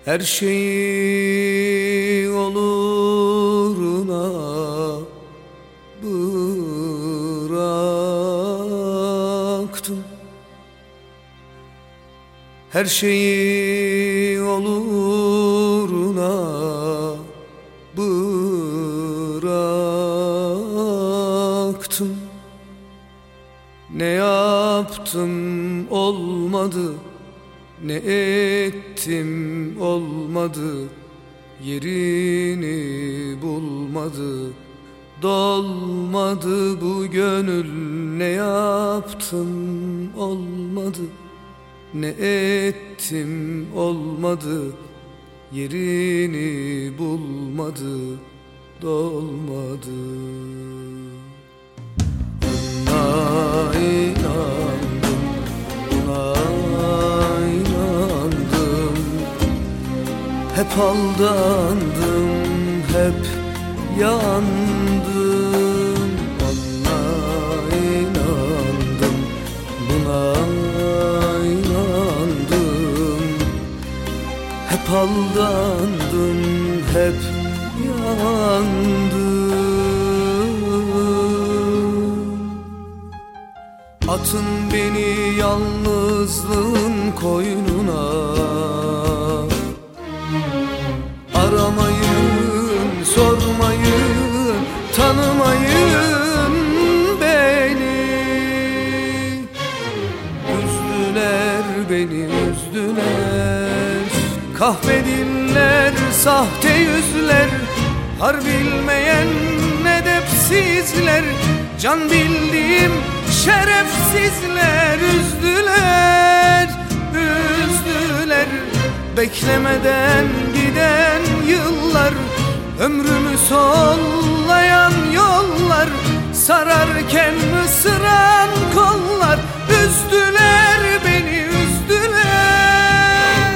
Her şeyi oluruna bıraktım. Her şeyi oluruna bıraktım. Ne yaptım olmadı, ne ettim olmadı, yerini bulmadı, dolmadı bu gönül. Ne yaptım olmadı, ne ettim olmadı, yerini bulmadı, dolmadı. Buna inandım, buna inandım, hep aldandım, hep yandım. Buna inandım, buna inandım, hep aldandım, hep yandım. Atın beni yalnızlığın koynuna, aramayın, sormayın, tanımayın beni. Üzdüler beni, üzdüler, kahvediller sahte yüzler, har bilmeyen edepsizler, can bildiğim şerefsizler. Üzdüler, üzdüler, beklemeden giden yıllar, ömrümü sollayan yollar, sararken ısıran kollar. Üzdüler beni, üzdüler.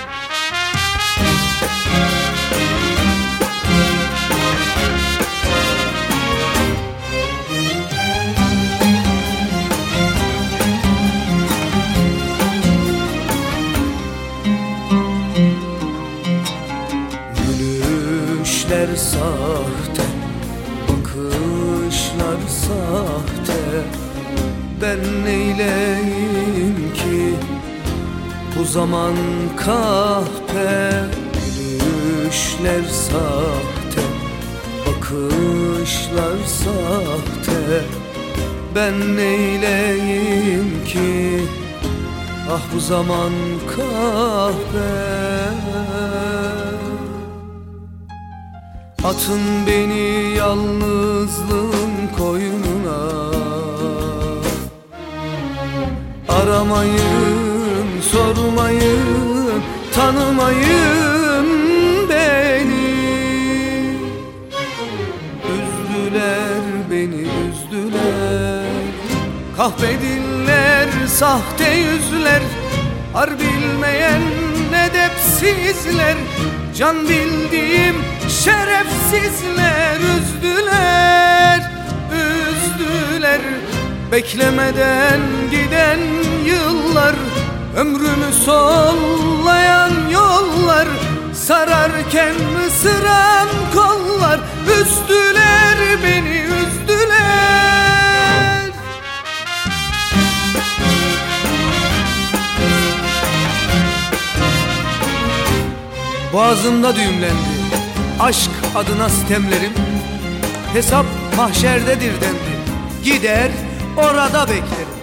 Gülüşler sahte, bakışlar sahte, ben neyleyim ki bu zaman kahpe. Gülüşler sahte, bakışlar sahte, ben neyleyim ki ah bu zaman kahpe. Atın beni yalnızlığın koynuna, aramayın, sormayın, tanımayın beni. Üzdüler beni, üzdüler, kahvediller sahte yüzler, har bilmeyen edepsizler, can bildiğim şerefsizler. Üzdüler, üzdüler, beklemeden giden yıllar, ömrümü sollayan yollar, sararken ısıran kollar. Üzdüler beni, üzdüler. Boğazımda düğümlendi aşk adına sitemlerim, hesap mahşerdedir dendi, gider orada beklerim.